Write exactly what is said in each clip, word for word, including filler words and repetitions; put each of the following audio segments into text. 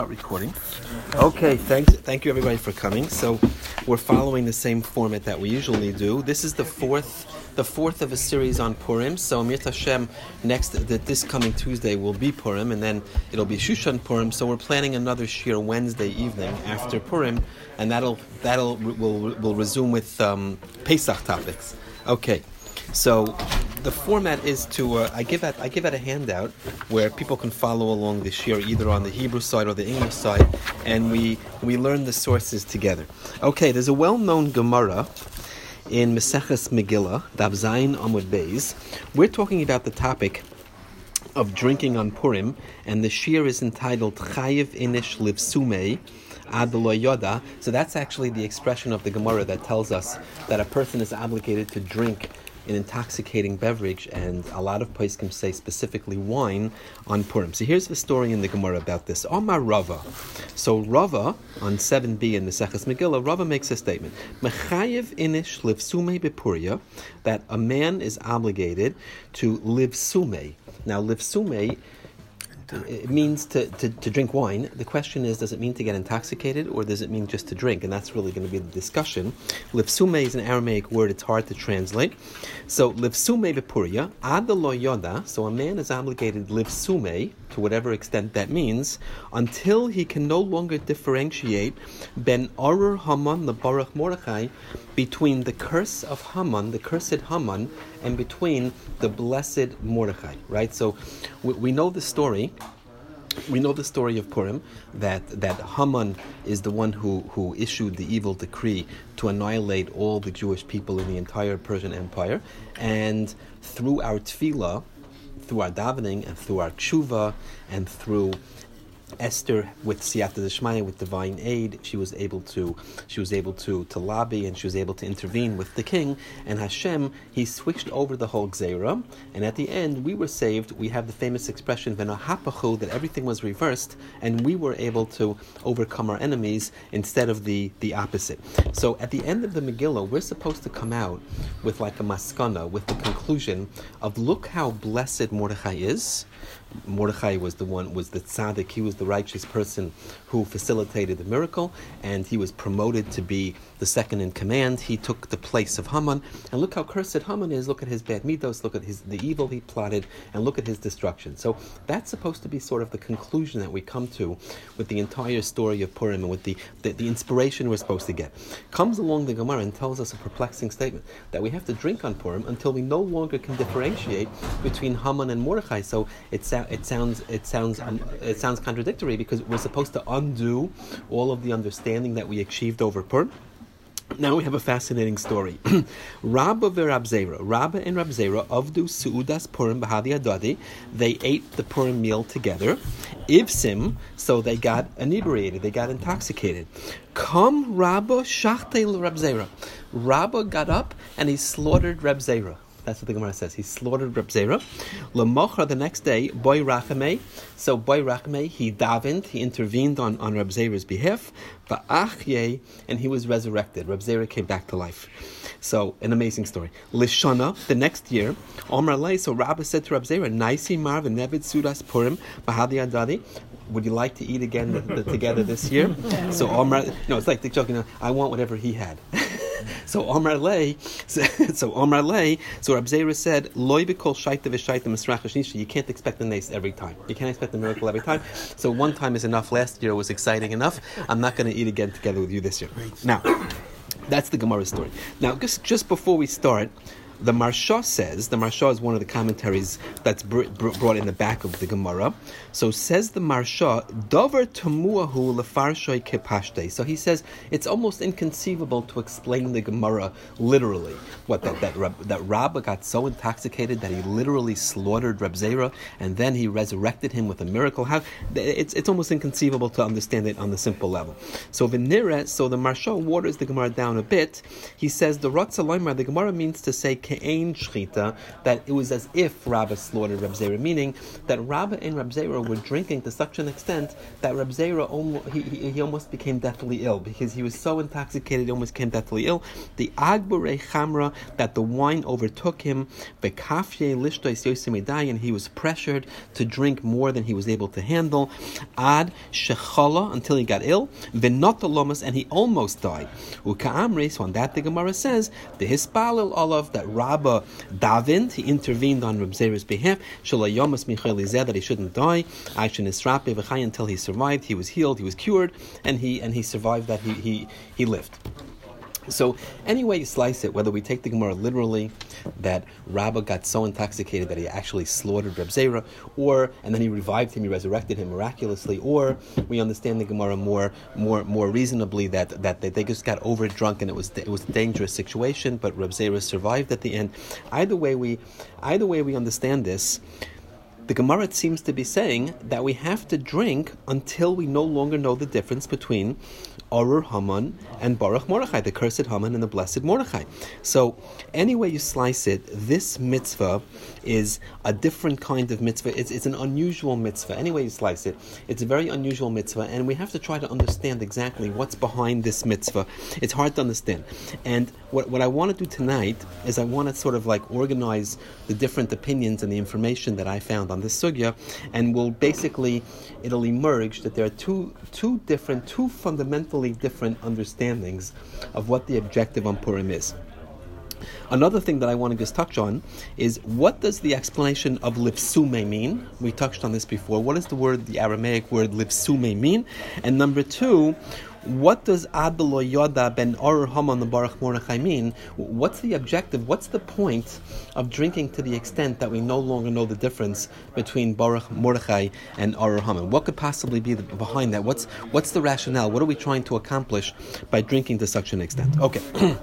Recording. Okay, thanks. Thank you everybody for coming. So we're following the same format that we usually do. This is the fourth, the fourth of a series on Purim. So Mir Hashem, next that this coming Tuesday will be Purim, and then it'll be Shushan Purim. So we're planning another shir Wednesday evening after Purim, and that'll that'll will will resume with um, Pesach topics. Okay, so. The format is to uh, I give out I give out a handout where people can follow along the shir either on the Hebrew side or the English side, and we we learn the sources together. Okay, there's a well-known Gemara in Maseches Megillah, Daf Zayin Amud Beis. We're talking about the topic of drinking on Purim, and the shir is entitled Chayiv Inish Livsumei Ad Lo Yoda. So that's actually the expression of the Gemara that tells us that a person is obligated to drink an intoxicating beverage, and a lot of poskim say specifically wine on Purim. So here's the story in the Gemara about this. Omar Rava. So Rava, on seven b in the Maseches Megillah, Rava makes a statement. Mechayev inish livsumei bepuria, that a man is obligated to livsumei. Now livsumei, it means to, to, to drink wine. The question is, does it mean to get intoxicated, or does it mean just to drink? And that's really going to be the discussion. Livsume is an Aramaic word. It's hard to translate. So, livsume bepuria, ad lo yoda, so a man is obligated livsume, to whatever extent that means, until he can no longer differentiate ben Arur Haman the Baruch Mordechai, between the curse of Haman, the cursed Haman, and between the blessed Mordechai, right? So we, we know the story. We know the story of Purim, that, that Haman is the one who, who issued the evil decree to annihilate all the Jewish people in the entire Persian Empire. And through our tefillah, through our davening, and through our tshuva, and through Esther with Siyata D'Shmaya, with divine aid, she was able to she was able to, to lobby, and she was able to intervene with the king, and Hashem, he switched over the whole Gzeira, and at the end we were saved. We have the famous expression V'nahapachu, that everything was reversed, and we were able to overcome our enemies instead of the, the opposite. So at the end of the Megillah, we're supposed to come out with like a maskana, with the conclusion of, look how blessed Mordechai is. Mordechai was the one, was the tzaddik, he was the righteous person who facilitated the miracle, and he was promoted to be the second in command. He took the place of Haman, and look how cursed Haman is. Look at his bad midos, look at his the evil he plotted, and look at his destruction. So that's supposed to be sort of the conclusion that we come to with the entire story of Purim, and with the, the, the inspiration we're supposed to get. Comes along the Gemara and tells us a perplexing statement, that we have to drink on Purim until we no longer can differentiate between Haman and Mordechai. So it's It sounds it sounds um, it sounds contradictory, because we're supposed to undo all of the understanding that we achieved over Purim. Now we have a fascinating story. Rabba v'Rab Zera, Rabba and Rab Zera, avdu suudas Purim b'hadi adadi. They ate the Purim meal together. Ivsim, so they got inebriated, they got intoxicated. Come Rabba shachtei l'Rab Zera. Rabba got up and he slaughtered Rab Zera. That's what the Gemara says. He slaughtered Reb Zera. L'mochra, the next day, Boy Rachame. So Boy Rachame, he davened, he intervened on, on Reb Zera's behalf. Va'achye, and he was resurrected. Reb Zera came back to life. So, an amazing story. Lishana, the next year, Omar Lei, so Rabbi said to Reb Zera, Naisi Marv and Nevid Sudas Purim, Bahadi Adadi. Would you like to eat again the, the, together this year? So Omar, no, it's like the joke, you know, I want whatever he had. So Omar Lei, so, so Omar Lei, so Reb Zera said, Loi b'kol shaita v'shaita misrach hashnisha. You can't expect the nace every time. You can't expect the miracle every time. So one time is enough. Last year was exciting enough. I'm not going to eat again together with you this year. Now, that's the Gemara story. Now, just, just before we start, the Marsha says, the Marsha is one of the commentaries that's br- br- brought in the back of the Gemara. So says the Marsha, Dover Tamuahu lefarshoy kepashte. So he says it's almost inconceivable to explain the Gemara literally. What that that Rab, that Rabba got so intoxicated that he literally slaughtered Reb Zera, and then he resurrected him with a miracle. How it's it's almost inconceivable to understand it on the simple level. So Venira, so the Marsha waters the Gemara down a bit. He says the Ratzalaymar, the Gemara means to say ke'ein shchita, that it was as if Rabba slaughtered Reb Zera, meaning that Rabba and Reb Zera were drinking to such an extent that Reb Zera almost, he, he, he almost became deathly ill, because he was so intoxicated he almost became deathly ill. The Agburei Chamra, that the wine overtook him, Bekafye Lishtois Yosimedai, and he was pressured to drink more than he was able to handle, Ad Shechala, until he got ill, Venotalomas, and he almost died. Uka'amri, so on that the Gemara says, the Hispalil Olav, that Rabba davened, he intervened on Reb Zera's behalf, Shalayomas Michaelizeh, that he shouldn't die, Aishin Isrape V'chai, until he survived, he was healed, he was cured, and he and he survived that, he he, he lived. So any way you slice it, whether we take the Gemara literally, that Rabbah got so intoxicated that he actually slaughtered Reb Zera, or and then he revived him, he resurrected him miraculously, or we understand the Gemara more more more reasonably that that they, they just got over drunk and it was it was a dangerous situation, but Reb Zera survived at the end. Either way we either way we understand this, the Gemara seems to be saying that we have to drink until we no longer know the difference between Arur Haman and Baruch Mordechai, the cursed Haman and the blessed Mordechai. So, any way you slice it, this mitzvah is a different kind of mitzvah. It's, it's an unusual mitzvah. Any way you slice it, it's a very unusual mitzvah, and we have to try to understand exactly what's behind this mitzvah. It's hard to understand. And what, what I want to do tonight is I want to sort of like organize the different opinions and the information that I found on this sugya, and we'll basically, it'll emerge that there are two two different, two fundamentally different understandings of what the objective on Purim is. Another thing that I want to just touch on is, what does the explanation of lifsume mean? We touched on this before. What does the word, the Aramaic word lifsume mean? And number two, what does Ad Lo Yoda ben Arur Haman the Baruch Mordechai mean? What's the objective? What's the point of drinking to the extent that we no longer know the difference between Baruch Mordechai and Arur Haman? What could possibly be the, behind that? What's what's the rationale? What are we trying to accomplish by drinking to such an extent? Okay.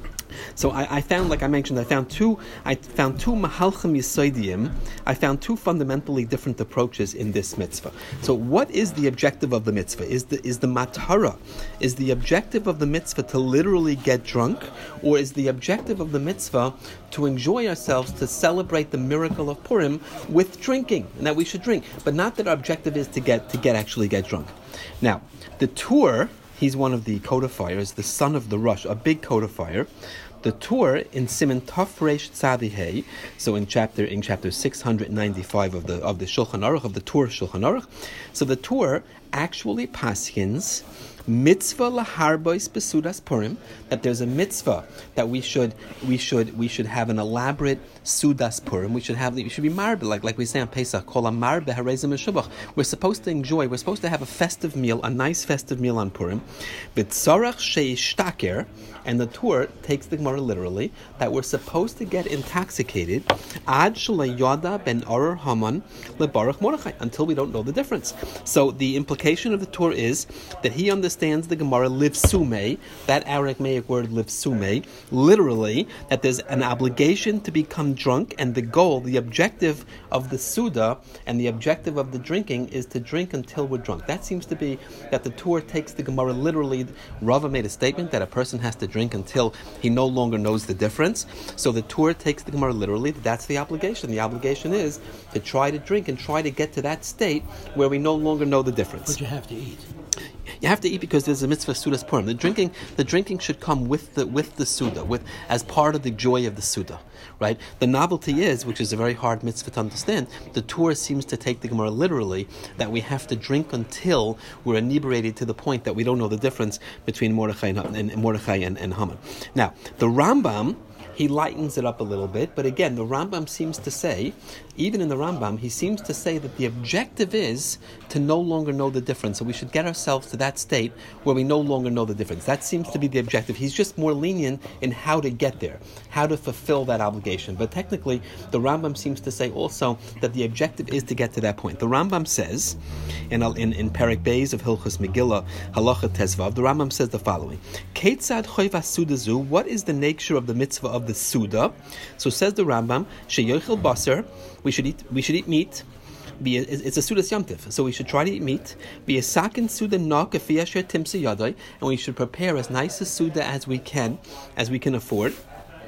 So I, I found, like I mentioned, I found two. I found two mahalchim yisoidiyim. I found two fundamentally different approaches in this mitzvah. So, what is the objective of the mitzvah? Is the is the matara? Is the objective of the mitzvah to literally get drunk, or is the objective of the mitzvah to enjoy ourselves, to celebrate the miracle of Purim with drinking, and that we should drink, but not that our objective is to get to get actually get drunk? Now, the Tur, he's one of the codifiers, the son of the Rush, a big codifier. The Tur in Siman Taf Reish Tzadi Hey, so in chapter in chapter six hundred ninety-five of the of the Shulchan Aruch, of the Tur Shulchan Aruch, so the Tur actually paskins mitzvah laharbois besudas Purim, that there's a mitzvah that we should we should we should have an elaborate sudas Purim. We should have we should be marbe, like like we say on Pesach, kol marbe harezim meshubach. We're supposed to enjoy. We're supposed to have a festive meal, a nice festive meal on Purim. B'tzarach sheishtaker, and the Tur takes the Gemara literally that we're supposed to get intoxicated ad shalei yoda ben Arur Haman leBaruch Mordechai, until we don't know the difference. So the implication of the Tur is that he understands the Gemara livsume, that Aramaic word livsume, literally that there's an obligation to become drunk, and the goal, the objective of the Suda and the objective of the drinking is to drink until we're drunk. That seems to be that the Tur takes the Gemara literally. Rava made a statement that a person has to drink until he no longer knows the difference. So the Tur takes the Gemara literally. That's the obligation. The obligation is to try to drink and try to get to that state where we no longer know the difference. But you have to eat. You have to eat because there's a mitzvah sudas Purim. The drinking, the drinking should come with the with the suda, with as part of the joy of the suda, right? The novelty is, which is a very hard mitzvah to understand, the Torah seems to take the Gemara literally that we have to drink until we're inebriated to the point that we don't know the difference between Mordechai and, and, and Mordechai and, and Haman. Now, the Rambam, he lightens it up a little bit, but again, the Rambam seems to say, even in the Rambam, he seems to say that the objective is to no longer know the difference. So we should get ourselves to that state where we no longer know the difference. That seems to be the objective. He's just more lenient in how to get there, how to fulfill that obligation. But technically, the Rambam seems to say also that the objective is to get to that point. The Rambam says, in in, in Perek Beis of Hilchos Megillah, Halacha Tezvav, the Rambam says the following: Ketzad choiva sudazu, what is the nature of the mitzvah of the suda? So says the Rambam, sheyochel basar, we should eat we should eat meat. Be a, it's a sudas yamtiv, so we should try to eat meat. Be a sakin suda nok afiyasher timsa yadai, and we should prepare as nice a suda as we can, as we can afford.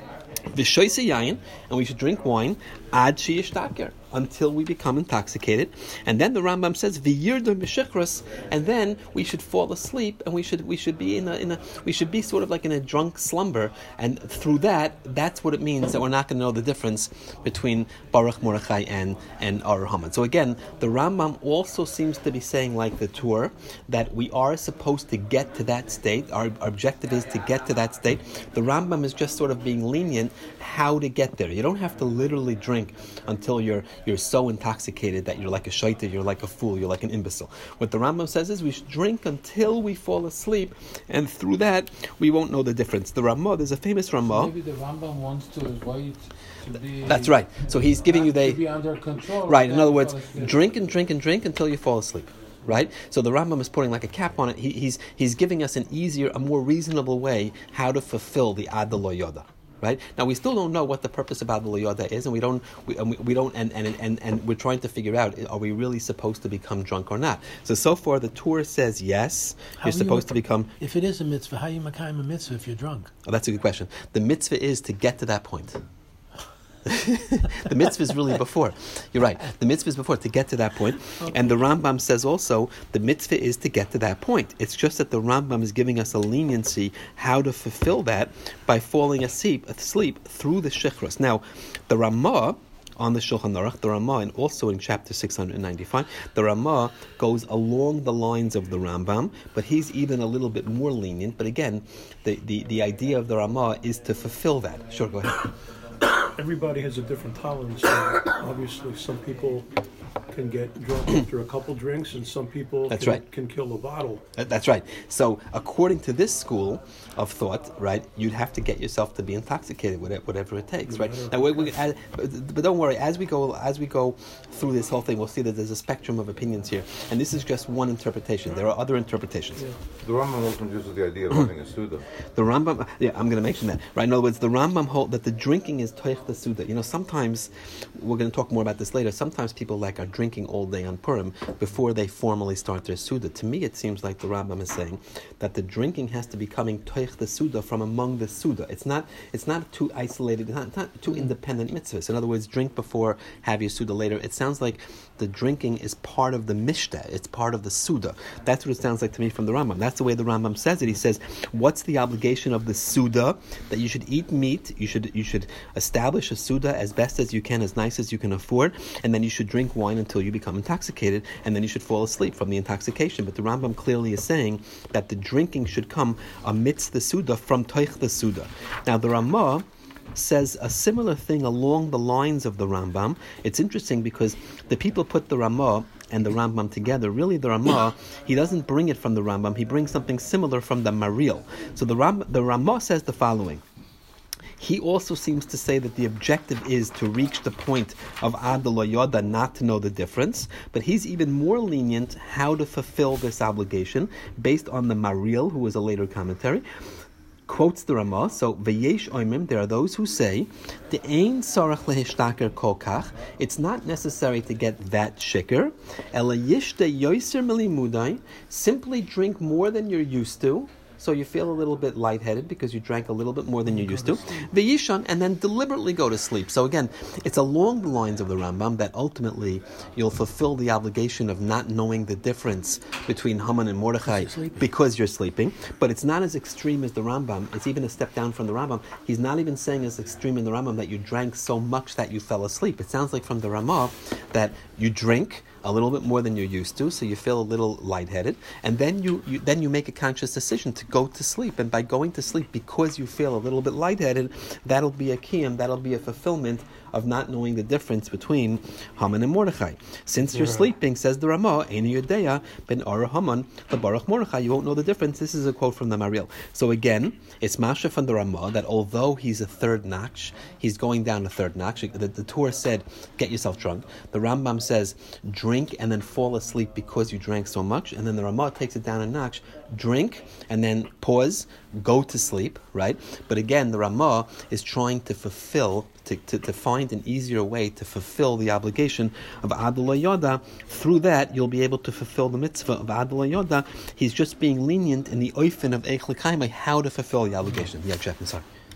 V'shoyse yayin, and we should drink wine ad sheyishtaker, until we become intoxicated. And then the Rambam says v'yirdu mishichros, and then we should fall asleep, and we should we should be in a in a we should be sort of like in a drunk slumber. And through that, that's what it means that we're not going to know the difference between Baruch Mordechai and and Ar Haman. So again, the Rambam also seems to be saying, like the Torah, that we are supposed to get to that state. Our, our objective is to get to that state. The Rambam is just sort of being lenient how to get there. You don't have to literally drink until you're you're so intoxicated that you're like a shaita, you're like a fool, you're like an imbecile. What the Rambam says is we should drink until we fall asleep, and through that we won't know the difference. The Ramah, there's a famous Ramah. Maybe the Rambam wants to avoid to be. That's right. So he's giving you the to be under control. Right. In other words, drink and drink and drink until you fall asleep. Right? So the Rambam is putting like a cap on it. He, he's he's giving us an easier, a more reasonable way how to fulfill the Ad Lo Yoda. Right? Now we still don't know what the purpose of Ad Lo Yoda is, and we don't we, and we, we don't and, and and and we're trying to figure out, are we really supposed to become drunk or not? So so far the Torah says yes, how you're supposed you, to become. If it is a mitzvah, how are you makayim a mitzvah if you're drunk? Oh, that's a good question. The mitzvah is to get to that point. The mitzvah is really before. You're right. The mitzvah is before, to get to that point. Okay. And the Rambam says also the mitzvah is to get to that point. It's just that the Rambam is giving us a leniency how to fulfill that by falling asleep, asleep through the shechros. Now, the Ramah on the Shulchan Aruch, the Ramah, and also in chapter six hundred ninety-five, the Ramah goes along the lines of the Rambam, but he's even a little bit more lenient. But again, the, the, the idea of the Ramah is to fulfill that. Sure, go ahead. Everybody has a different tolerance. So obviously, some people can get drunk after a couple drinks, and some people That's can, right. can kill a bottle. That's right. So, according to this school of thought, right, you'd have to get yourself to be intoxicated, whatever it takes, right? Now, we, we, as, but don't worry. As we go, as we go through this whole thing, we'll see that there's a spectrum of opinions here, and this is just one interpretation. There are other interpretations. Yeah. The Rambam also uses the idea of having a suda. The Rambam, yeah, I'm going to mention that. Right. In other words, the Rambam hold that the drinking is toich the suda. You know, sometimes we're going to talk more about this later. Sometimes people like are drinking all day on Purim before they formally start their Suda. To me, it seems like the Rambam is saying that the drinking has to be coming toich the Suda from among the Suda. It's not it's not too isolated, it's not, it's not two independent mitzvahs. In other words, drink before, have your Suda later. It sounds like the drinking is part of the Mishteh. It's part of the Suda. That's what it sounds like to me from the Rambam. That's the way the Rambam says it. He says, what's the obligation of the Suda? That you should eat meat, you should you should establish a Suda as best as you can, as nice as you can afford, and then you should drink wine until you become intoxicated, and then you should fall asleep from the intoxication. But the Rambam clearly is saying that the drinking should come amidst the Suda, from Toich the Suda. Now the Ramah says a similar thing along the lines of the Rambam. It's interesting because the people put the Ramah and the Rambam together. Really, the Ramah, he doesn't bring it from the Rambam, he brings something similar from the Maril. So the Ram, the Ramah says the following. He also seems to say that the objective is to reach the point of Ad Lo Yoda, not to know the difference, but he's even more lenient how to fulfill this obligation based on the Maril, who is a later commentary. Quotes the Ramah. So v'yesh oimim, there are those who say the ein sarach lehishtaker kol kach. It's not necessary to get that shikr. Ela yishte yoser milimudai. Simply drink more than you're used to. So you feel a little bit lightheaded because you drank a little bit more than you used to. V'yishan, and then deliberately go to sleep. So again, it's along the lines of the Rambam that ultimately you'll fulfill the obligation of not knowing the difference between Haman and Mordechai you're because you're sleeping. But it's not as extreme as the Rambam. It's even a step down from the Rambam. He's not even saying as extreme in the Rambam that you drank so much that you fell asleep. It sounds like from the Ramah that you drink a little bit more than you're used to, so you feel a little lightheaded, and then you, you then you make a conscious decision to go to sleep. And by going to sleep, because you feel a little bit lightheaded, that'll be a kiyum, that'll be a fulfillment of not knowing the difference between Haman and Mordechai. Since you're yeah. sleeping, says the Ramah, Einu Yodeya ben Ara Haman leBaruch Mordechai, you won't know the difference. This is a quote from the Maril. So again, it's Masha from the Ramah that although he's a third notch, he's going down a third notch. The, the Torah said, get yourself drunk. The Rambam says, drink and then fall asleep because you drank so much. And then the Ramah takes it down a notch, drink and then pause, go to sleep, right? But again, the Ramah is trying to fulfill, to, to, to find an easier way to fulfill the obligation of Ad Lo Yoda. Through that, you'll be able to fulfill the mitzvah of Ad Lo Yoda. He's just being lenient in the oifen of Eich L'Kaimai, how to fulfill the obligation. Yeah, Jeff, I'm sorry.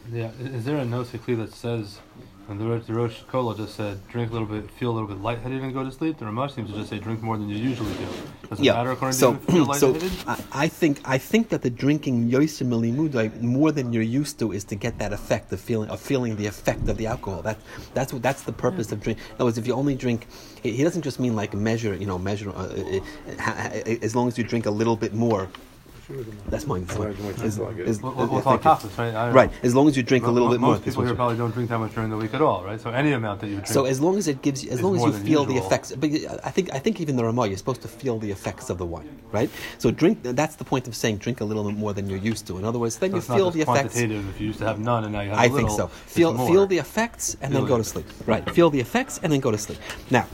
Yeah, i- is there a nosikli that says, and the, Ro- the Rosh Kola just said, drink a little bit, feel a little bit lightheaded and go to sleep? The Ramash seems to just say, drink more than you usually do. Does it matter according so, to you if you feel so lightheaded? I, I think I think that the drinking yosim milimudai more than you're used to is to get that effect of feeling of feeling the effect of the alcohol. That that's what that's the purpose of drink. In other words, if you only drink, he, he doesn't just mean like measure, you know, measure. Uh, uh, uh, as long as you drink a little bit more. That's mine. That's mine. Is- is- We'll, we'll, we'll uh, talk thank you. tafis, right? I don't Right. know. As long as you drink a Mo- little mo- bit more. Most people here probably don't drink that much during the week at all, right? So any amount that you drink. So as long as it gives you, as is long as more you than feel the usual. effects, but I think I think even the Ramah, you're supposed to feel the effects of the wine, right? So drink. That's the point of saying drink a little bit more than you're used to. In other words, then So you it's not feel just the effects. quantitative. If you used to have none and now you have I a little, think so. it's Feel more. feel the effects and Feel then go the to sleep. Right. Feel the effects and then go to sleep. Now,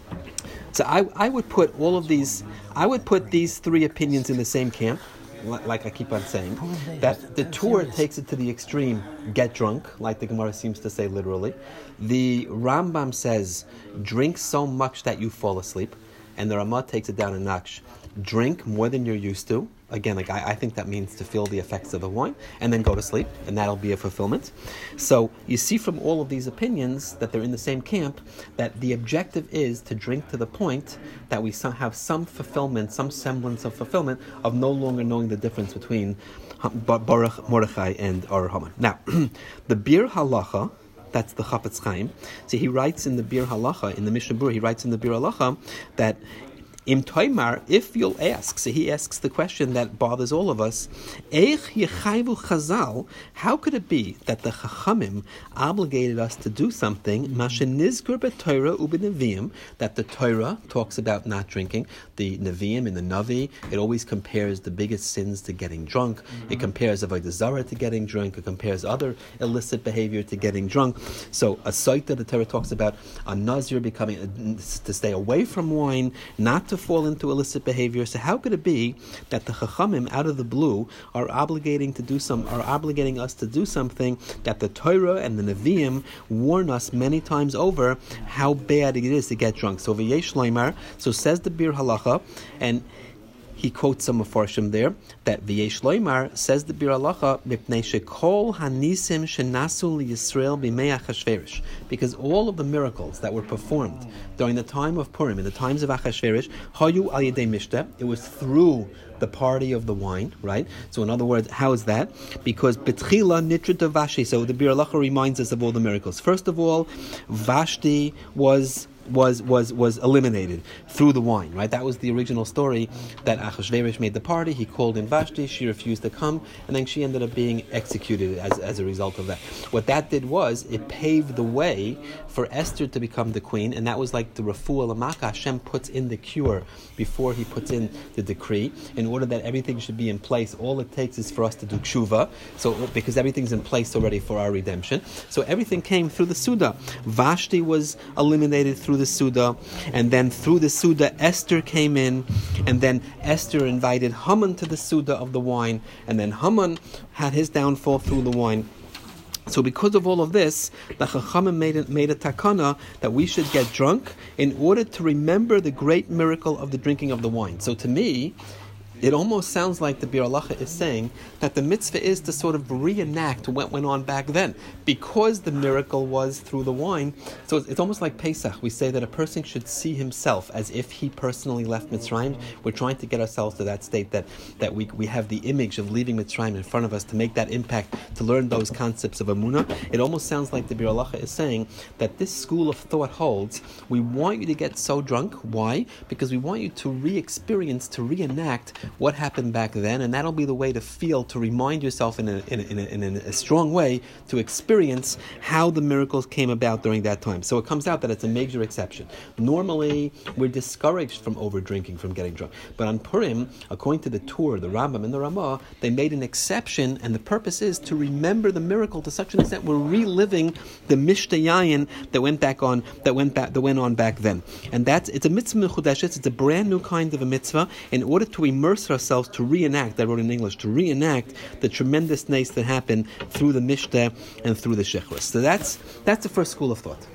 so I I would put all of these. I would put these three opinions in the same camp. li- Like I keep on saying, that the Torah takes it to the extreme, get drunk, like the Gemara seems to say literally. The Rambam says, drink so much that you fall asleep, and the Ramah takes it down a notch. Drink more than you're used to. Again, like I, I think that means to feel the effects of the wine, and then go to sleep, and that'll be a fulfillment. So you see from all of these opinions that they're in the same camp, that the objective is to drink to the point that we some, have some fulfillment, some semblance of fulfillment of no longer knowing the difference between Bar- Baruch, Mordechai, and Ar Haman. Now, the Bir Halacha, that's the Chafetz Chaim. See, he writes in the Bir Halacha, in the Mishnah Berurah, he writes in the Bir Halacha that Im Toimar, if you'll ask, so he asks the question that bothers all of us, Eich yechayvu Chazal, how could it be that the Chachamim obligated us to do something, Mashenizgur b'Torah u'b'Neviim, that the Torah talks about not drinking, the Neviim and the Navi, it always compares the biggest sins to getting drunk, mm-hmm. It compares Avodah Zarah to getting drunk, it compares other illicit behavior to getting drunk. So a site that the Torah talks about, a Nazir becoming, to stay away from wine, not to fall into illicit behavior. So how could it be that the Chachamim out of the blue are obligating to do some are obligating us to do something that the Torah and the Nevi'im warn us many times over how bad it is to get drunk? So v'yesh leimar, so says the Bir Halacha, and he quotes some Mefarshim there, that V'yesh Loimar says the Bir Halacha, Mipnei shekol hanisim shenasu liyisrael b'mei Achashverosh, because all of the miracles that were performed during the time of Purim, in the times of Achashverosh, hayu al yedei mishteh, it was through the party of the wine, right? So in other words, how is that? Because Betchila Nitrit Vashti, so the Bir Halacha reminds us of all the miracles. First of all, Vashti was was was was eliminated through the wine, right? That was the original story, that Achashverosh made the party, he called in Vashti, she refused to come, and then she ended up being executed as, as a result of that. What that did was, it paved the way for Esther to become the queen, and that was like the Refuah L'Maka, Hashem puts in the cure before he puts in the decree, in order that everything should be in place. All it takes is for us to do tshuva, so because everything's in place already for our redemption. So everything came through the Suda. Vashti was eliminated through the Suda, and then through the Suda Esther came in, and then Esther invited Haman to the Suda of the wine, and then Haman had his downfall through the wine. So because of all of this, the Chachamim made a, made a takana that we should get drunk in order to remember the great miracle of the drinking of the wine. So to me, it almost sounds like the Bir Halacha is saying that the mitzvah is to sort of reenact what went on back then, because the miracle was through the wine. So it's, it's almost like Pesach. We say that a person should see himself as if he personally left Mitzrayim. We're trying to get ourselves to that state that, that we we have the image of leaving Mitzrayim in front of us to make that impact, to learn those concepts of Amunah. It almost sounds like the Bir Halacha is saying that this school of thought holds. We want you to get so drunk. Why? Because we want you to re-experience, to reenact what happened back then, and that'll be the way to feel, to remind yourself in a, in a, in a, in a strong way, to experience how the miracles came about during that time. So it comes out that it's a major exception. Normally, we're discouraged from over drinking, from getting drunk. But on Purim, according to the Torah, the Rambam and the Ramah, they made an exception, and the purpose is to remember the miracle to such an extent we're reliving the Mishteh Yayin that went back on, that went back, that went on back then. And that's, it's a mitzvah mechudeshes, it's a brand new kind of a mitzvah, in order to immerse ourselves, to reenact, I wrote in English, to reenact the tremendous nace that happened through the Mishteh and through the Shechros. So that's that's the first school of thought.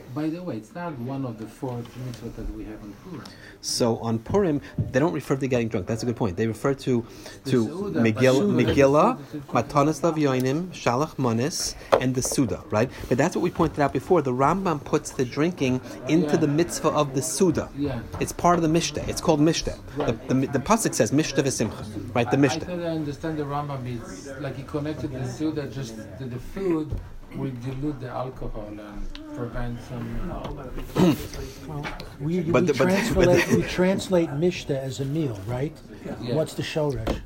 By the way, it's not one of the four mitzvot that we have on Purim. So on Purim, they don't refer to getting drunk. That's a good point. They refer to to Suda, Megillah, Suda. Megillah, Matanas Lavyonim, Shalach Manis, and the Suda, right? But that's what we pointed out before. The Rambam puts the drinking into Yeah. the mitzvah of the Suda. Yeah. It's part of the Mishteh. It's called Mishteh. Right. The, the, the pasuk says Mishteh v'simcha, right? The I, I Mishteh. thought I understand the Rambam is like he connected the Suda just to the food will dilute the alcohol and prevent some. We, But we, the- but- translate, but- we translate mishta as a meal, right? Yeah. What's the shoresh?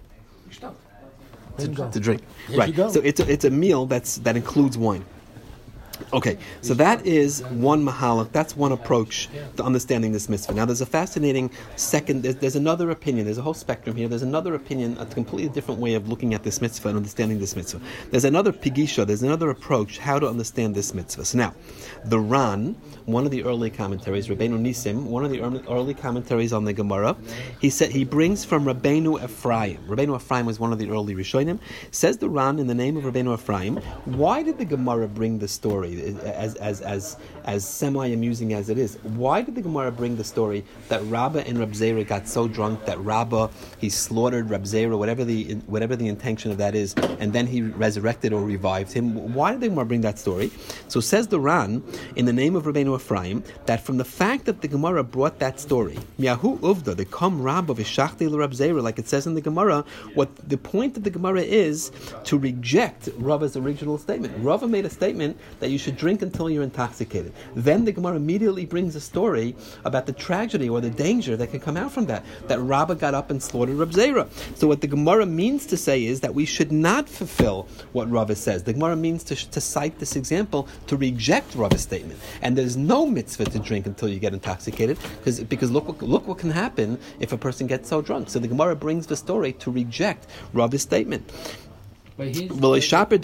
Bingo. To drink, There right? you go. So it's a, it's a meal that's that includes wine. Okay, so that is one mahalach. That's one approach to understanding this mitzvah. Now, there's a fascinating second. There's, there's another opinion. There's a whole spectrum here. There's another opinion, a completely different way of looking at this mitzvah and understanding this mitzvah. There's another pigisha. There's another approach how to understand this mitzvah. So now, the Ran, one of the early commentaries, Rabbeinu Nisim, one of the early, early commentaries on the Gemara, he said he brings from Rabbeinu Ephraim. Rabbeinu Ephraim was one of the early Rishonim. Says the Ran in the name of Rabbeinu Ephraim, why did the Gemara bring the story? As as as as semi-amusing as it is, why did the Gemara bring the story that Rabbah and Reb Zera got so drunk that Rabbah he slaughtered Reb Zera, whatever the whatever the intention of that is, and then he resurrected or revived him? Why did the Gemara bring that story? So says the Ran in the name of Rabbeinu Ephraim that from the fact that the Gemara brought that story, Miyahu Uvda, the Kam Rabbah v'shachti l'Reb Zera, like it says in the Gemara, what the point of the Gemara is to reject Rabbah's original statement. Rabbah made a statement that you should drink until you're intoxicated. Then the Gemara immediately brings a story about the tragedy or the danger that can come out from that, that Rabbah got up and slaughtered Reb Zera. So what the Gemara means to say is that we should not fulfill what Rabbah says. The Gemara means to, to cite this example to reject Rabbah's statement. And there's no mitzvah to drink until you get intoxicated, because because look what, look what can happen if a person gets so drunk. So the Gemara brings the story to reject Rabbah's statement. But he's, Well,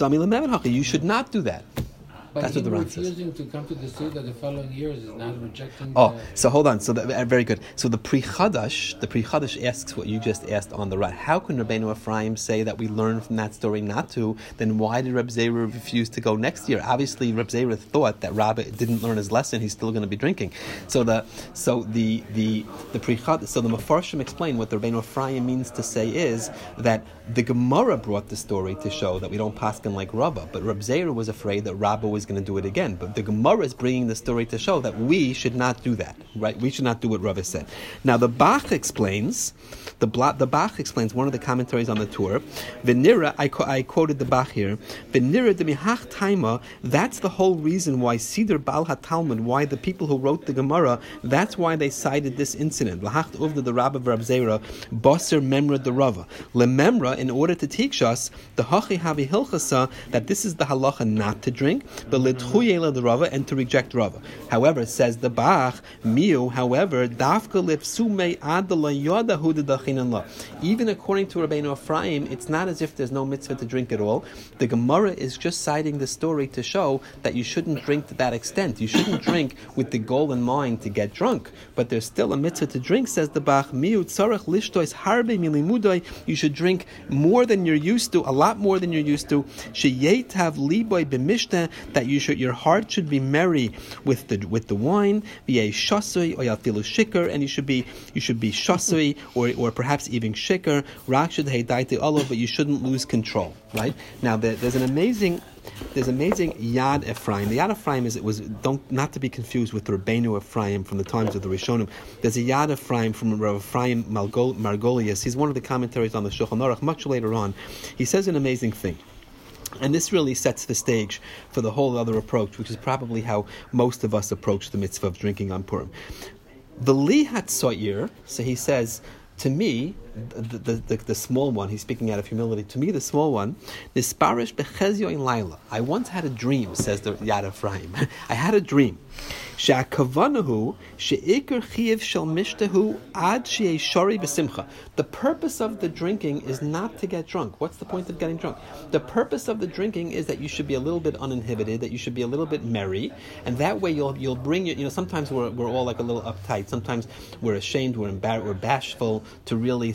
you should not do that. but That's him what the Ran says. refusing to come to the Suda the following years is not rejecting. Oh, the, so hold on. So the, uh, very good. So the Pri Chadash, the Pri Chadash asks what you just asked on the right. How can Rabbeinu Ephraim say that we learn from that story not to? Then why did Reb Zera refuse to go next year? Obviously, Reb Zera thought that Rabbah didn't learn his lesson. He's still going to be drinking. So the so the the the Pri Chadash, so the Mefarshim explain what the Rabbeinu Ephraim means to say is that the Gemara brought the story to show that we don't paskin like Rabbah, but Reb Zera was afraid that Rabbah was going to do it again. But the Gemara is bringing the story to show that we should not do that, right? We should not do what Rabbah said. Now the Bach explains, the Bla, the Bach explains one of the commentaries on the tour. Venira, I, I quoted the Bach here. Venira de mihach taima. That's the whole reason why Siddur Baal HaTalmud, why the people who wrote the Gemara, that's why they cited this incident. Lahacht uvda the Rabbah Reb Zera, Baser Memra the Rava. Lememra, in order to teach us the Hachi Havi Hilchasa, that this is the halacha not to drink, but Lidchuyela the Rava, and to reject Rava. However, says the Bach, Miu, however, Dafka Lipsume Adala Yodahu the Dachinanla. Even according to Rabbeinu Ephraim, it's not as if there's no mitzvah to drink at all. The Gemara is just citing the story to show that you shouldn't drink to that extent. You shouldn't drink with the goal in mind to get drunk. But there's still a mitzvah to drink, says the Bach, Miu Tzarech Lishtois Harbe Milimudai. You should drink more than you're used to, a lot more than you're used to. Sheyetav Liboy B'Mishteh, that you should, your heart should be merry with the with the wine. V'yei shasui or yafilu shikar, and you should be you should be shasui or or perhaps even shikar. Rakshad heidaiti olav, but you shouldn't lose control. Right now, there, there's an amazing. There's amazing Yad Ephraim. The Yad Ephraim is it was don't not to be confused with Rabbeinu Ephraim from the times of the Rishonim. There's a Yad Ephraim from Rav Ephraim Margol, Margolius. He's one of the commentaries on the Shulchan Aruch. Much later on, he says an amazing thing. And this really sets the stage for the whole other approach, which is probably how most of us approach the mitzvah of drinking on Purim. The Lihat Soyer, so he says, to me, the, the, the, the small one, he's speaking out of humility, to me the small one, Nisparish Bechezyo in Laila. I once had a dream, says the Yad Ephraim. I had a dream. She'akavanahu she'ikar chiyev shel mishtahu ad she'ei shari b'simcha. The purpose of the drinking is not to get drunk. What's the point of getting drunk? The purpose of the drinking is that you should be a little bit uninhibited, that you should be a little bit merry, and that way you'll you'll bring your, you know, sometimes we're we're all like a little uptight. Sometimes we're ashamed, we're embarrassed, we're bashful to really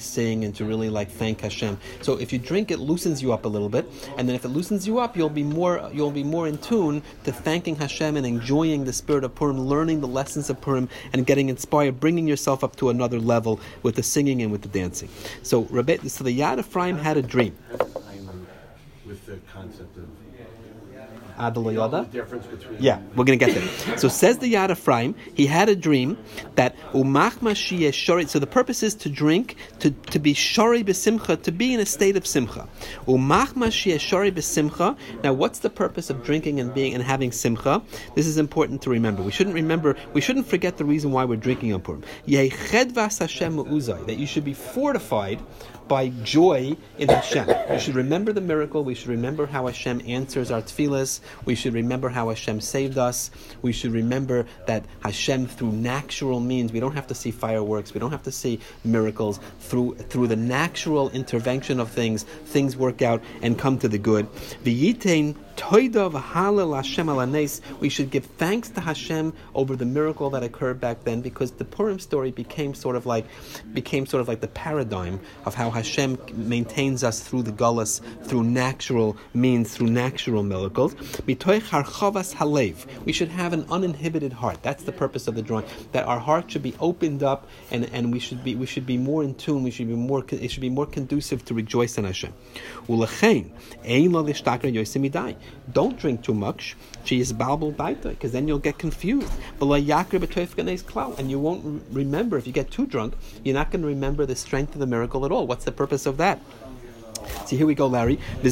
sing and to really like thank Hashem. So if you drink, it loosens you up a little bit, and then if it loosens you up, you'll be more you'll be more in tune to thanking Hashem and enjoying the spirit of Purim, learning the lessons of Purim, and getting inspired, bringing yourself up to another level with the singing and with the dancing. So Rabbi, so the Yad Ephraim had a dream. With the concept of Adal you know, Yoda? the difference between Yeah, we're going to get there. So says the Yad Ephraim, he had a dream that Umach Mashiach Shori. So the purpose is to drink, to, to be Shori B'Simcha, to be in a state of Simcha. Umach Mashiach Shori B'Simcha. Now, what's the purpose of drinking and being and having Simcha? This is important to remember. We shouldn't remember. We shouldn't forget the reason why we're drinking on Purim. Yechedvas Hashem U'uzai, that you should be fortified by joy in Hashem. We should remember the miracle. We should remember how Hashem answers our tefillas. We should remember how Hashem saved us. We should remember that Hashem, through natural means, we don't have to see fireworks, we don't have to see miracles. Through through the natural intervention of things, things work out and come to the good. V'yitain toida v'halel Hashem ala nes. We should give thanks to Hashem over the miracle that occurred back then, because the Purim story became sort of like became sort of like the paradigm of how Hashem maintains us through the gullus, through natural means, through natural miracles. Mitoich harchavas halev. We should have an uninhibited heart. That's the purpose of the drawing. That our heart should be opened up, and, and we should be we should be more in tune. We should be more. It should be more conducive to rejoice in Hashem. Ulechein ein lo lishtaker yosem midai. Don't drink too much, because then you'll get confused. And you won't remember, if you get too drunk, you're not going to remember the strength of the miracle at all. What's the purpose of that? So here we go, Larry. You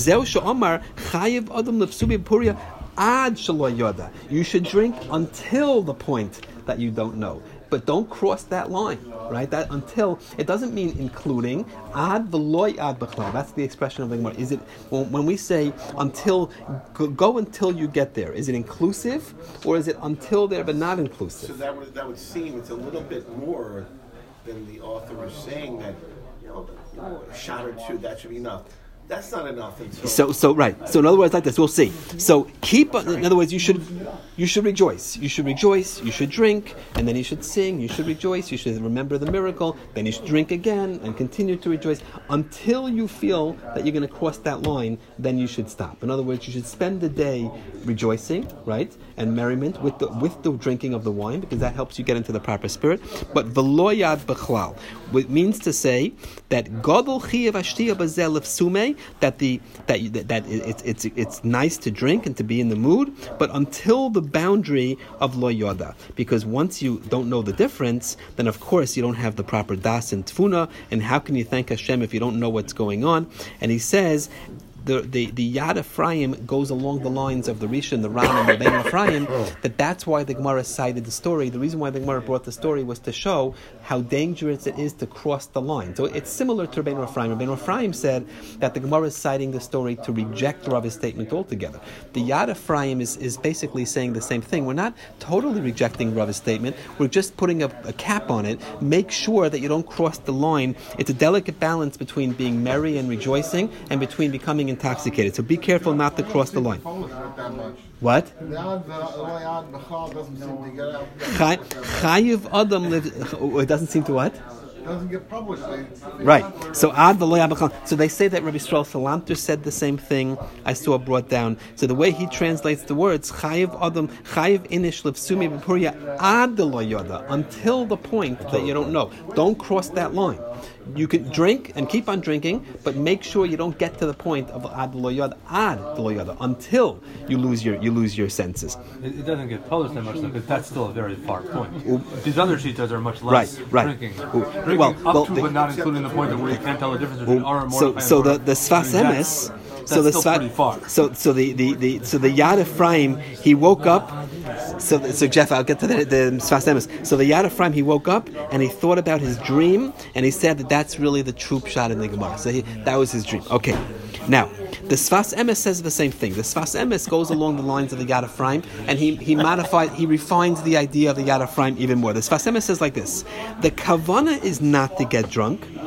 should drink until the point that you don't know. But don't cross that line, right? That until, it doesn't mean including. Ad v'loy ad b'chlal. That's the expression of the Gemara. Is it, when, when we say until, go, go until you get there, is it inclusive, or is it until there but not inclusive? So that would that would seem it's a little bit more than the author is saying, that you know, a shot or two, that should be enough. That's not enough. Until So, so right. So, in other words, like this, we'll see. So, keep. In other words, you should, you should rejoice. You should rejoice. You should drink, and then you should sing. You should rejoice. You should remember the miracle. Then you should drink again and continue to rejoice until you feel that you're going to cross that line. Then you should stop. In other words, you should spend the day rejoicing, right, and merriment with the with the drinking of the wine, because that helps you get into the proper spirit. But v'loyad b'chlal, which means to say that gadol chiyav ashtiyah bazel lefsumei. That the that that, that it's it's it's nice to drink and to be in the mood, but until the boundary of lo yoda, because once you don't know the difference, then of course you don't have the proper das and tfuna, and how can you thank Hashem if you don't know what's going on? And he says, The, the the Yad Ephraim goes along the lines of the Rishon, the Ram, and the Ben Ephraim, that that's why the Gemara cited the story. The reason why the Gemara brought the story was to show how dangerous it is to cross the line. So it's similar to Ben Ephraim. Ben Ephraim said that the Gemara is citing the story to reject Rav's statement altogether. The Yad Ephraim is, is basically saying the same thing. We're not totally rejecting Rav's statement. We're just putting a, a cap on it. Make sure that you don't cross the line. It's a delicate balance between being merry and rejoicing and between becoming intoxicated. So be careful not to cross the line. What? Chayiv Adam lives. It doesn't seem to what? Doesn't get published. Right. So ad v'lo. So they say that Rabbi Yisrael Salanter said the same thing. I saw brought down. So the way he translates the words, Chayiv Adam, Chayiv Inish Levsumi B'Puria ad lo yoda, until the point that you don't know. Don't cross that line. You can drink and keep on drinking, but make sure you don't get to the point of ad lo yoda, ad lo yoda, until you lose your you lose your senses. It, it doesn't get published that much, though, because that's still a very far point. These other shitas are much less right, right. drinking. Drinking well, up well, to, the, but not including the point of where you can't tell the difference between well, R and so, so the the Sfas Emes. So the Sfas, so so the, the, the so the Yad Ephraim, he woke up. So so Jeff, I'll get to the, the Sfas Emes. So the Yad Ephraim, he woke up and he thought about his dream, and he said that that's really the true shot in the Gemara. So he, that was his dream. Okay, now the Sfas Emes says the same thing. The Sfas Emes goes along the lines of the Yad Ephraim, and he he modified, he refines the idea of the Yad Ephraim even more. The Sfas Emes says like this: the kavana is not to get drunk.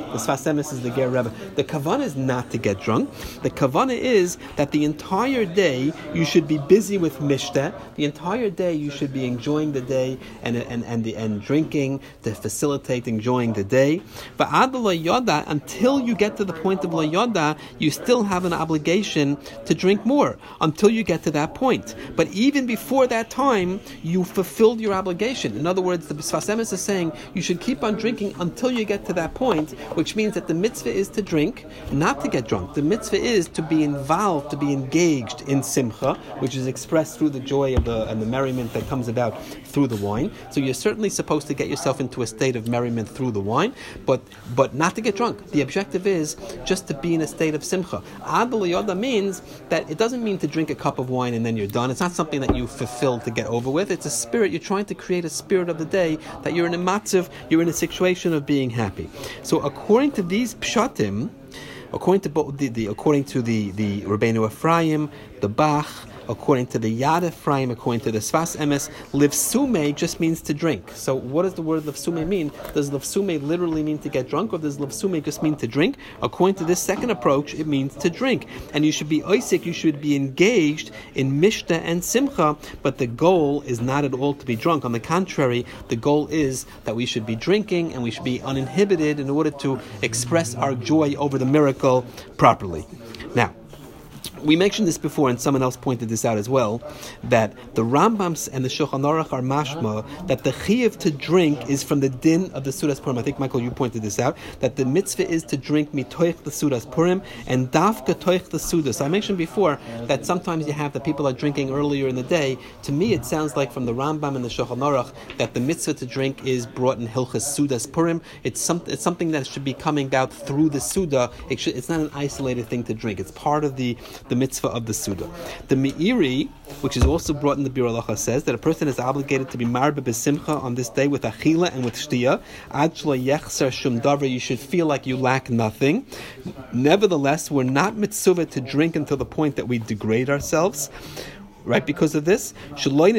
The Sfas Emes is the Ger Rebbe. The kavanah is not to get drunk. The kavanah is that the entire day you should be busy with mishteh. The entire day you should be enjoying the day and and and, the, and drinking to facilitate enjoying the day. But ad lo yoda, until you get to the point of lo yoda, you still have an obligation to drink more until you get to that point. But even before that time, you fulfilled your obligation. In other words, the Sfas Emes is saying you should keep on drinking until you get to that point, which means that the mitzvah is to drink, not to get drunk. The mitzvah is to be involved, to be engaged in simcha, which is expressed through the joy of the and the merriment that comes about through the wine. So you're certainly supposed to get yourself into a state of merriment through the wine, but but not to get drunk. The objective is just to be in a state of simcha. Ad l'yoda means that it doesn't mean to drink a cup of wine and then you're done. It's not something that you fulfill to get over with. It's a spirit. You're trying to create a spirit of the day that you're in a matzav, you're in a situation of being happy. So according to these pshatim, according to both the, the according to the the Rabbeinu Ephraim, the Bach, according to the Yad Ephraim, according to the Sfas Emes, livsume just means to drink. So what does the word livsume mean? Does livsume literally mean to get drunk, or does livsume just mean to drink? According to this second approach, it means to drink. And you should be oisik, you should be engaged in mishteh and simcha, but the goal is not at all to be drunk. On the contrary, the goal is that we should be drinking and we should be uninhibited in order to express our joy over the miracle properly. Now, we mentioned this before, and someone else pointed this out as well, that the Rambams and the Shulchan Aruch are mashma that the chiyuv to drink is from the din of the Sudas Purim. I think, Michael, you pointed this out, that the mitzvah is to drink mitoich the Sudas Purim and dafka toich the Sudas. I mentioned before that sometimes you have that people are drinking earlier in the day. To me, it sounds like from the Rambam and the Shulchan Aruch that the mitzvah to drink is brought in Hilchas Sudas Purim. It's, some, it's something that should be coming out through the Suda. It should, it's not an isolated thing to drink. It's part of the the mitzvah of the Suda. The Meiri, which is also brought in the Bir Halacha, says that a person is obligated to be marbe b'simcha on this day with achila and with shtia. Ad shlo yechser shum davar, you should feel like you lack nothing. Nevertheless, we're not mitzvah to drink until the point that we degrade ourselves. Right, because of this, we're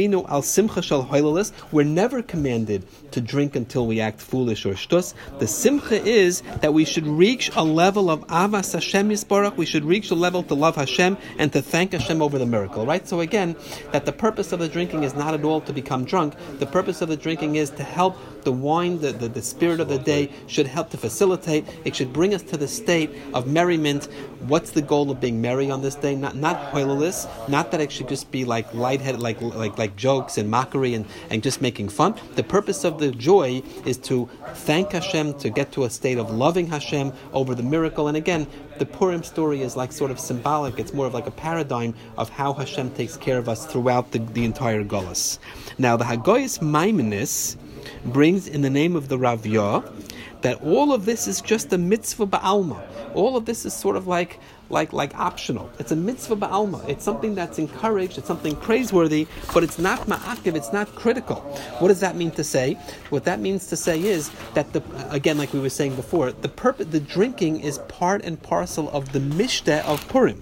never commanded to drink until we act foolish or shtus. The simcha is that we should reach a level of avas Hashem yisbarach. We should reach a level to love Hashem and to thank Hashem over the miracle. Right. So again, that the purpose of the drinking is not at all to become drunk. The purpose of the drinking is to help the wine, the, the, the spirit of the day should help to facilitate. It should bring us to the state of merriment. What's the goal of being merry on this day? Not not hoilelis, not that it should just be like lightheaded, like like like jokes and mockery and, and just making fun. The purpose of the joy is to thank Hashem, to get to a state of loving Hashem over the miracle. And again, the Purim story is like sort of symbolic. It's more of like a paradigm of how Hashem takes care of us throughout the, the entire Golus. Now, the Hagoyis Maimonides brings in the name of the Rav Yah that all of this is just a mitzvah ba'alma. All of this is sort of like like like optional. It's a mitzvah ba'alma. It's something that's encouraged. It's something praiseworthy, but it's not ma'akiv. It's not critical. What does that mean to say? What that means to say is that the again, like we were saying before, the purpose, the drinking is part and parcel of the mishteh of Purim.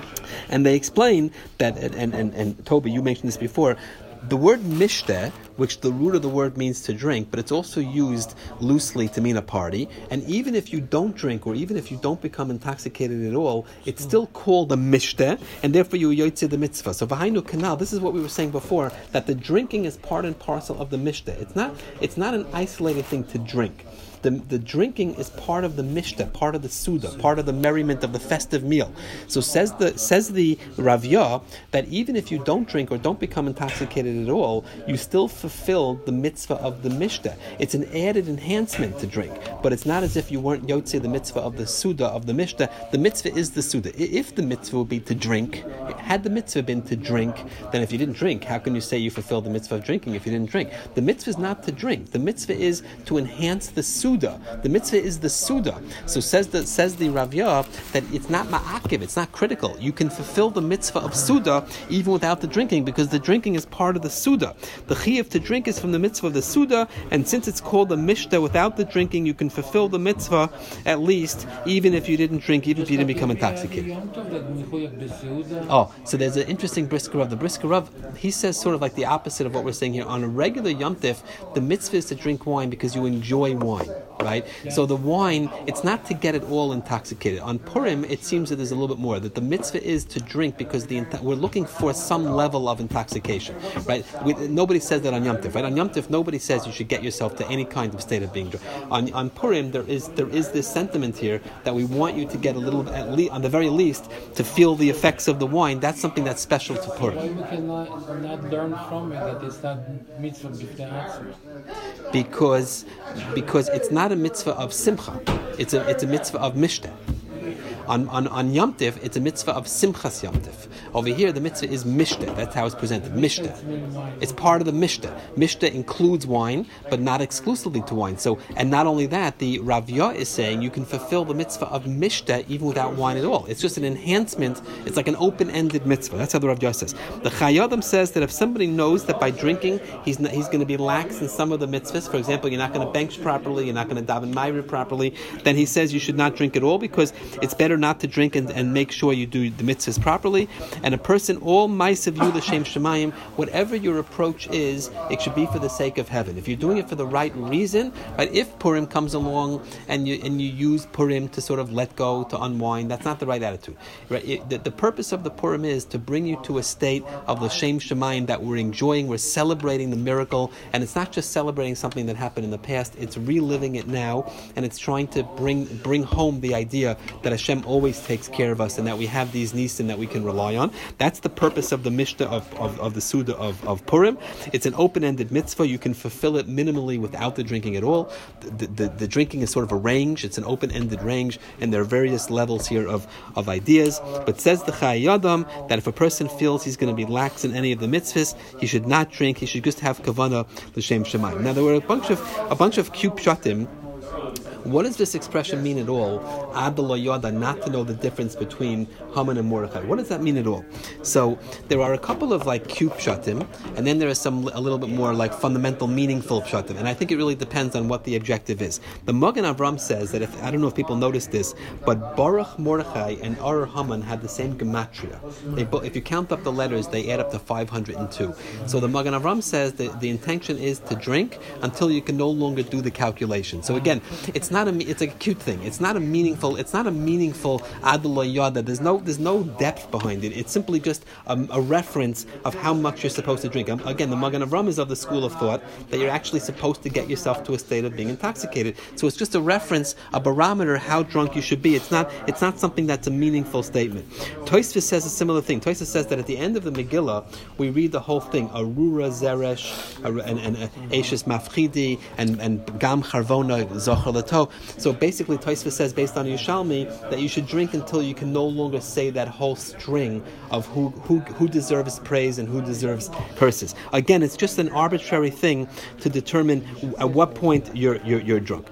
And they explain that, and and and, and Toby, you mentioned this before. The word mishteh, which the root of the word means to drink, but it's also used loosely to mean a party. And even if you don't drink, or even if you don't become intoxicated at all, it's still called a mishteh, and therefore you yotzei the mitzvah. So v'hainu kanal, this is what we were saying before, that the drinking is part and parcel of the mishteh. It's not, it's not an isolated thing to drink. The, the drinking is part of the mishteh, part of the suda, part of the merriment of the festive meal. So says the says the Rav Yah that even if you don't drink or don't become intoxicated at all, you still fulfill the mitzvah of the mishteh. It's an added enhancement to drink, but it's not as if you weren't yotzei the mitzvah of the suda, of the mishteh. The mitzvah is the suda. If the mitzvah would be to drink, had the mitzvah been to drink, then if you didn't drink, how can you say you fulfilled the mitzvah of drinking if you didn't drink? The mitzvah is not to drink. The mitzvah is to enhance the suda. The mitzvah is the suda. So says the says the Rav Yah that it's not ma'akiv, it's not critical. You can fulfill the mitzvah of suda even without the drinking, because the drinking is part of the suda. The chiyuv to drink is from the mitzvah of the suda, and since it's called the mishteh, without the drinking, you can fulfill the mitzvah at least, even if you didn't drink, even if you didn't become intoxicated. Oh, so there's an interesting Brisker Rav. The Brisker Rav, he says sort of like the opposite of what we're saying here. On a regular Yom Tif, the mitzvah is to drink wine because you enjoy wine. right? So the wine, it's not to get it all intoxicated. On Purim, it seems that there's a little bit more, that the mitzvah is to drink because the we're looking for some level of intoxication, right? We, nobody says that on Yom Tov, right? On Yom Tov, nobody says you should get yourself to any kind of state of being drunk. On, on Purim, there is there is this sentiment here that we want you to get a little, at least, on the very least, to feel the effects of the wine. That's something that's special to Purim. Why we cannot not learn from it that it's not mitzvah b'fnei atzma? Because because it's not a mitzvah of simcha, it's a it's a mitzvah of mishteh. On, on, on Yom Tiv, it's a mitzvah of Simchas Yom Tiv. Over here, the mitzvah is Mishteh. That's how it's presented. Mishteh. It's part of the Mishteh. Mishteh includes wine, but not exclusively to wine. So, and not only that, the Rav Yah is saying you can fulfill the mitzvah of Mishteh even without wine at all. It's just an enhancement. It's like an open-ended mitzvah. That's how the Rav Yah says. The Chayadim says that if somebody knows that by drinking, he's not, he's going to be lax in some of the mitzvahs. For example, you're not going to bench properly, you're not going to daven Ma'ariv properly, then he says you should not drink at all because it's better not to drink and, and make sure you do the mitzvahs properly. And a person, all ma'asav yu l'shem shemayim, whatever your approach is, it should be for the sake of heaven. If you're doing it for the right reason, right? If Purim comes along and you and you use Purim to sort of let go, to unwind, that's not the right attitude. Right? It, the, the purpose of the Purim is to bring you to a state of l'shem shemayim that we're enjoying, we're celebrating the miracle, and it's not just celebrating something that happened in the past, it's reliving it now, and it's trying to bring bring home the idea that Hashem always takes care of us and that we have these nisim that we can rely on. That's the purpose of the Mishnah of, of, of the Suda of, of Purim. It's an open-ended mitzvah. You can fulfill it minimally without the drinking at all. The, the, the drinking is sort of a range. It's an open-ended range, and there are various levels here of, of ideas. But says the Chai Yadam that if a person feels he's going to be lax in any of the mitzvahs, he should not drink. He should just have kavana l'shem shemayim. Now there were a bunch of a bunch of cute pshatim. What does this expression mean at all? Ad lo yada, not to know the difference between Haman and Mordechai. What does that mean at all? So there are a couple of like cute pshatim, and then there are some a little bit more like fundamental, meaningful pshatim. And I think it really depends on what the objective is. The Magen Avram says that if I don't know if people noticed this, but Baruch Mordechai and Arur Haman had the same gematria. They bo- if you count up the letters, they add up to five hundred two. So the Magen Avram says that the intention is to drink until you can no longer do the calculation. So again, it's not a it's a cute thing. It's not a meaningful. It's not a meaningful adla yada. There's no there's no depth behind it. It's simply just a, a reference of how much you're supposed to drink. Um, again, the Magen Avram is of the school of thought that you're actually supposed to get yourself to a state of being intoxicated. So it's just a reference, a barometer how drunk you should be. It's not it's not something that's a meaningful statement. Tosfos says a similar thing. Tosfos says that at the end of the Megillah we read the whole thing: Arura Zeresh and and Eishes Mafchidi and and Gam Charvona Zochar Lato. So basically, Tosfos says, based on Yerushalmi, that you should drink until you can no longer say that whole string of who who who deserves praise and who deserves curses. Again, it's just an arbitrary thing to determine at what point you're you're, you're drunk.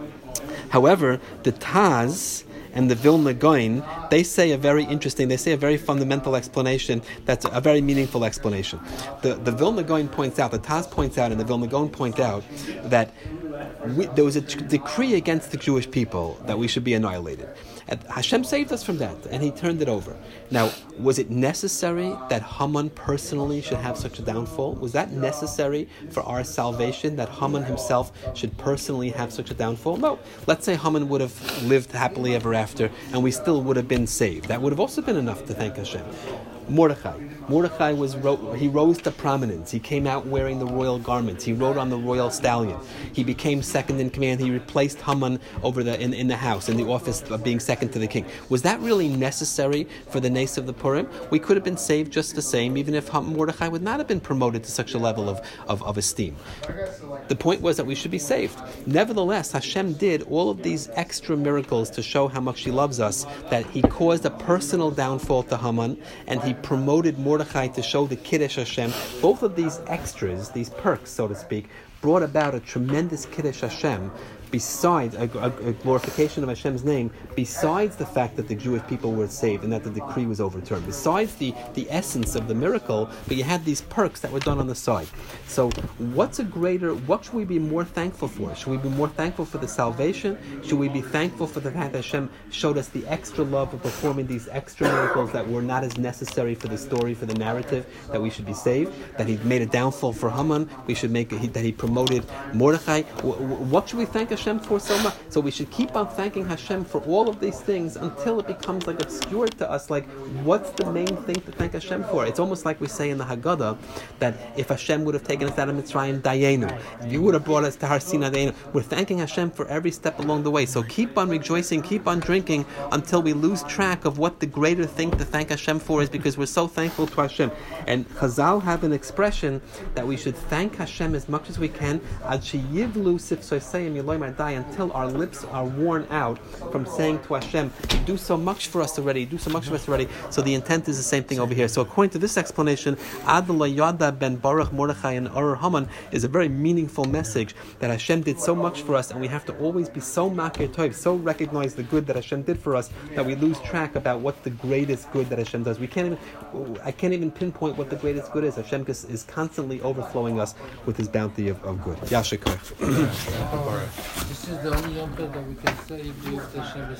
However, the Taz and the Vilna Gaon, they say a very interesting, they say a very fundamental explanation that's a very meaningful explanation. The the Vilna Gaon points out, the Taz points out, and the Vilna Gaon point out that we, there was a t- decree against the Jewish people that we should be annihilated. And Hashem saved us from that, and He turned it over. Now, was it necessary that Haman personally should have such a downfall? Was that necessary for our salvation, that Haman himself should personally have such a downfall? No. Let's say Haman would have lived happily ever after, and we still would have been saved. That would have also been enough to thank Hashem. Mordechai. Mordechai was ro- he rose to prominence. He came out wearing the royal garments. He rode on the royal stallion. He became second in command. He replaced Haman over the in, in the house, in the office of being second to the king. Was that really necessary for the Nes of the Purim? We could have been saved just the same, even if Mordechai would not have been promoted to such a level of, of, of esteem. The point was that we should be saved. Nevertheless, Hashem did all of these extra miracles to show how much He loves us, that He caused a personal downfall to Haman, and He promoted Mordechai to show the Kiddush Hashem. Both of these extras, these perks, so to speak, brought about a tremendous Kiddush Hashem, besides a, a, a glorification of Hashem's name, besides the fact that the Jewish people were saved and that the decree was overturned, besides the, the essence of the miracle, but you had these perks that were done on the side. So what's a greater, what should we be more thankful for? Should we be more thankful for the salvation? Should we be thankful for the fact that Hashem showed us the extra love of performing these extra miracles that were not as necessary for the story, for the narrative, that we should be saved, that He made a downfall for Haman, we should make it, that He promoted Mordechai? What should we thank Hashem Hashem for so much. So we should keep on thanking Hashem for all of these things until it becomes like obscure to us. Like, what's the main thing to thank Hashem for? It's almost like we say in the Haggadah that if Hashem would have taken us out of Mitzrayim, Dayenu, if you would have brought us to Har Sinai, Dayenu. We're thanking Hashem for every step along the way. So keep on rejoicing, keep on drinking until we lose track of what the greater thing to thank Hashem for is, because we're so thankful to Hashem. And Chazal have an expression that we should thank Hashem as much as we can until our lips are worn out from saying to Hashem, you do so much for us already, you do so much for us already. So the intent is the same thing over here. So according to this explanation, Ad Yada ben Baruch Mordechai and Ur Haman is a very meaningful message that Hashem did so much for us, and we have to always be so makir tov, so recognize the good that Hashem did for us, that we lose track about what's the greatest good that Hashem does. We can't even, I can't even pinpoint what the greatest good is. Hashem is constantly overflowing us with His bounty of, of good. Yashikar. This is the only Yom Tov that we can say if the Hashem is